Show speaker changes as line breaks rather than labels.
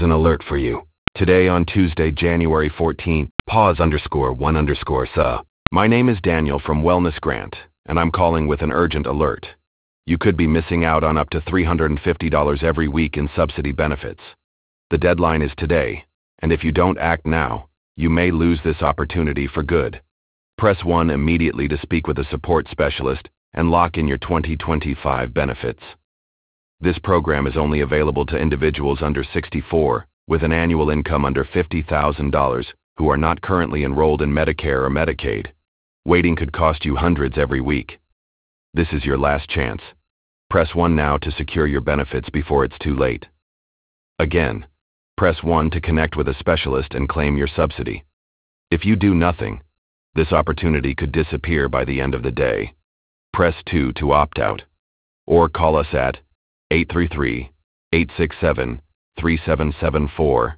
An alert for you. Today on Tuesday, January 14th, pause_1_sa. My name is Daniel from Wellness Grant, and I'm calling with an urgent alert. You could be missing out on up to $350 every week in subsidy benefits. The deadline is today, and if you don't act now, you may lose this opportunity for good. Press 1 immediately to speak with a support specialist and lock in your 2025 benefits. This program is only available to individuals under 64 with an annual income under $50,000 who are not currently enrolled in Medicare or Medicaid. Waiting could cost you hundreds every week. This is your last chance. Press 1 now to secure your benefits before it's too late. Again, press 1 to connect with a specialist and claim your subsidy. If you do nothing, this opportunity could disappear by the end of the day. Press 2 to opt out, or call us at 833-867-3774